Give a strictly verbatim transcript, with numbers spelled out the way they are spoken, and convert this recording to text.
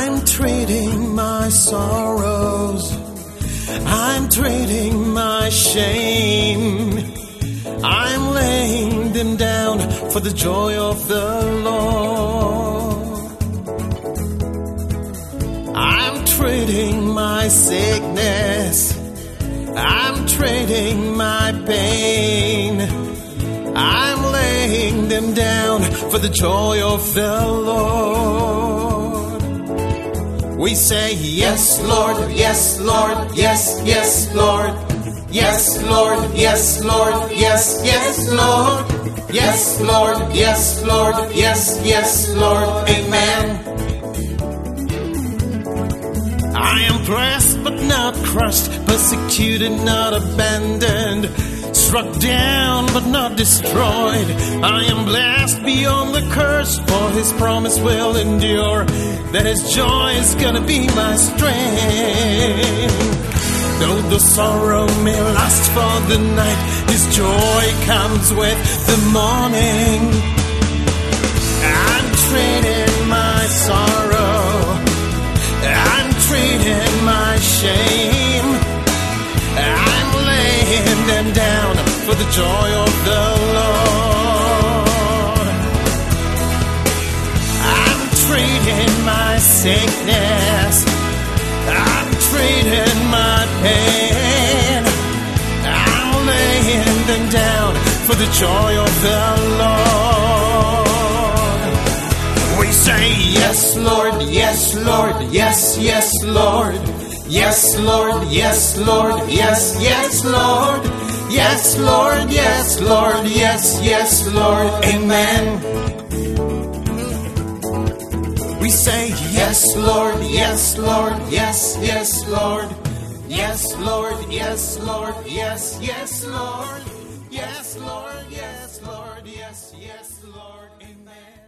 I'm trading my sorrows, I'm trading my shame, I'm laying them down for the joy of the Lord. I'm trading my sickness, I'm trading my pain, I'm laying them down for the joy of the Lord. We say, yes, Lord, yes, Lord, yes, yes, Lord. Yes, Lord, yes, Lord, yes, yes, Lord. Yes, Lord, yes, Lord, yes, yes, Lord. Amen. I am pressed but not crushed, persecuted, not abandoned, struck down but not destroyed. I am blessed beyond the curse, for his promise will endure, that his joy is gonna be my strength. Though the sorrow may last for the night, his joy comes with the morning. I'm trading my sorrow, I'm trading my shame, I'm laying them down for the joy of the Lord. I'm trading my sickness, I'm trading my pain, I'm laying them down for the joy of the Lord. We say, yes, Lord, yes, Lord, yes, yes, Lord. Yes, Lord, yes, Lord, yes, yes, Lord. Yes, Lord, yes, Lord, yes, yes, Lord. Amen. We say, yes, Lord, yes, Lord, yes, yes, Lord. Yes, Lord, yes, Lord, yes, yes, Lord. Yes, Lord, yes, Lord, yes, yes, Lord. Amen.